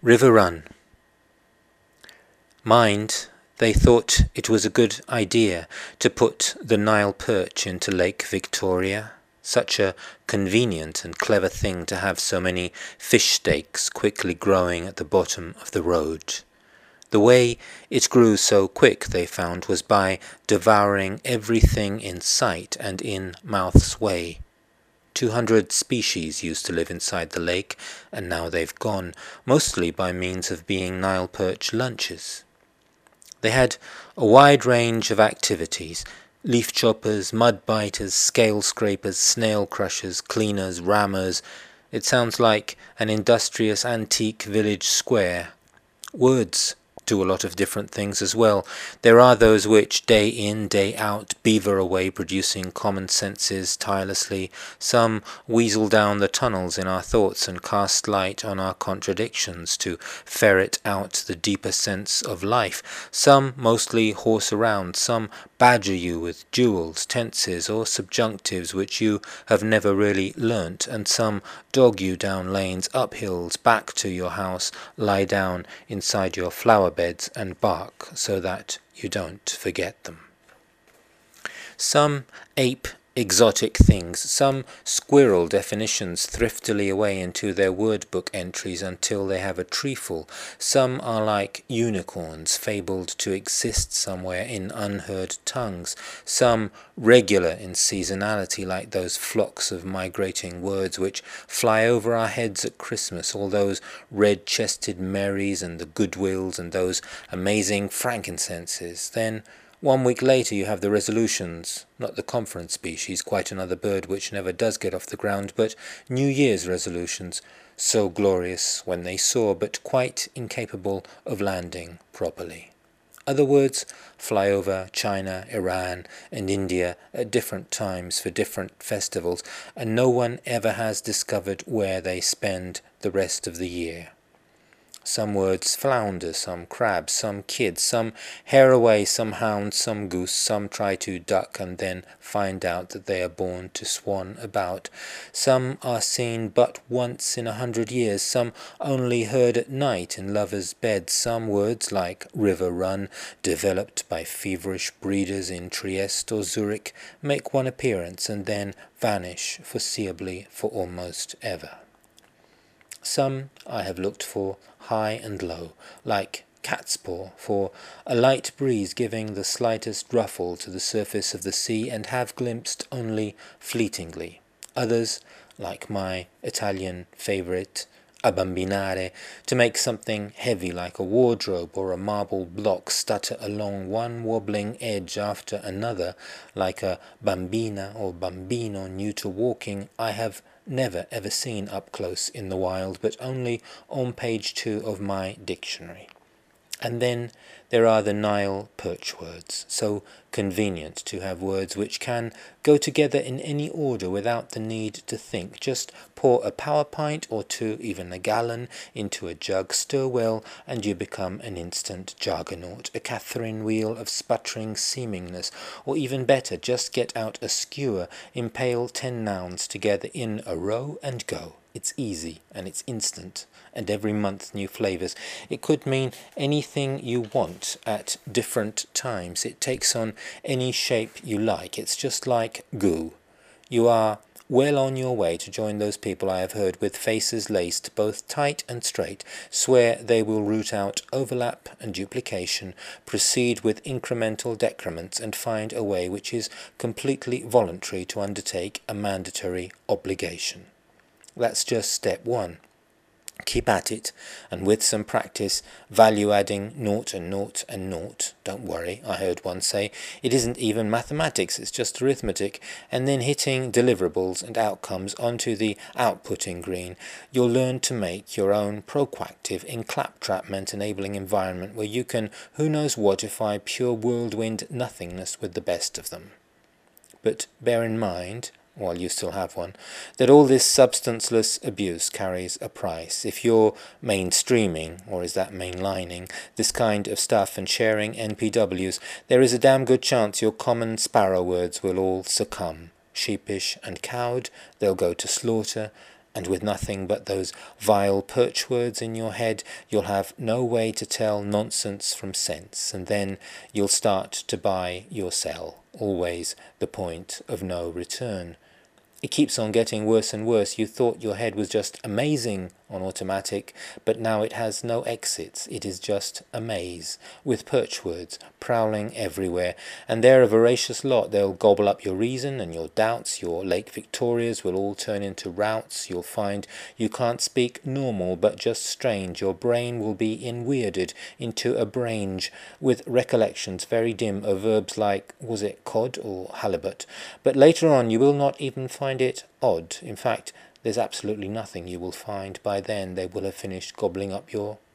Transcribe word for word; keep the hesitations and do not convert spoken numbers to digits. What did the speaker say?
River Run. Mind, they thought it was a good idea to put the Nile perch into Lake Victoria. Such a convenient and clever thing to have so many fish steaks quickly growing at the bottom of the road. The way it grew so quick, they found, was by devouring everything in sight and in mouth's way. Two hundred species used to live inside the lake, and now they've gone, mostly by means of being Nile perch lunches. They had a wide range of activities: leaf choppers, mud biters, scale scrapers, snail crushers, cleaners, rammers. It sounds like an industrious antique village square. Words do a lot of different things as well. There are those which, day in, day out, beaver away, producing common senses tirelessly. Some weasel down the tunnels in our thoughts and cast light on our contradictions to ferret out the deeper sense of life. Some mostly horse around. Some badger you with duals, tenses, or subjunctives which you have never really learnt, and some dog you down lanes, up hills, back to your house, lie down inside your flower beds and bark so that you don't forget them. Some ape exotic things, some squirrel definitions thriftily away into their word book entries until they have a treeful. Some are like unicorns fabled to exist somewhere in unheard tongues. Some regular in seasonality, like those flocks of migrating words which fly over our heads at Christmas, all those red-chested Marys and the Goodwills and those amazing frankincenses. Then one week later you have the resolutions, not the conference species, quite another bird which never does get off the ground, but New Year's resolutions, so glorious when they soar, but quite incapable of landing properly. Other words fly over China, Iran, and India at different times for different festivals, and no one ever has discovered where they spend the rest of the year. Some words flounder, some crab, some kid, some hare away, some hound, some goose, some try to duck and then find out that they are born to swan about. Some are seen but once in a hundred years, some only heard at night in lovers' beds. Some words, like river run, developed by feverish breeders in Trieste or Zurich, make one appearance and then vanish foreseeably for almost ever. Some I have looked for high and low, like catspaw, for a light breeze giving the slightest ruffle to the surface of the sea, and have glimpsed only fleetingly. Others, like my Italian favourite, abbambinare, to make something heavy like a wardrobe or a marble block stutter along one wobbling edge after another, like a bambina or bambino new to walking, I have never ever seen up close in the wild, but only on page two of my dictionary. And then there are the Nile perch words, so convenient to have words which can go together in any order without the need to think. Just pour a power pint or two, even a gallon, into a jug, stir well, and you become an instant jargonaut, a Catherine wheel of sputtering seemingness. Or even better, just get out a skewer, impale ten nouns together in a row, and go. It's easy, and it's instant, and every month new flavours. It could mean anything you want at different times. It takes on any shape you like. It's just like goo. You are well on your way to join those people I have heard with faces laced both tight and straight, swear they will root out overlap and duplication, proceed with incremental decrements, and find a way which is completely voluntary to undertake a mandatory obligation. That's just step one. Keep at it, and with some practice, value adding naught and naught and naught. Don't worry, I heard one say, it isn't even mathematics, it's just arithmetic, and then hitting deliverables and outcomes onto the outputting green. You'll learn to make your own proactive, enclaptrapment enabling environment where you can who knows whatify pure whirlwind nothingness with the best of them. But bear in mind, while you still have one, that all this substanceless abuse carries a price. If you're mainstreaming, or is that mainlining, this kind of stuff and sharing N P Ws, there is a damn good chance your common sparrow words will all succumb. Sheepish and cowed, they'll go to slaughter, And with nothing but those vile perch words in your head, you'll have no way to tell nonsense from sense, and then you'll start to buy your sell, always the point of no return. It keeps on getting worse and worse. You thought your head was just amazing on automatic, but now it has no exits. It is just a maze, with perch words prowling everywhere. And they're a voracious lot. They'll gobble up your reason and your doubts. Your Lake Victorias will all turn into routes. You'll find you can't speak normal, but just strange. Your brain will be inweirded into a brange, with recollections very dim of verbs like, was it cod or halibut? But later on you will not even find it odd. In fact, there's absolutely nothing you will find. By then they will have finished gobbling up your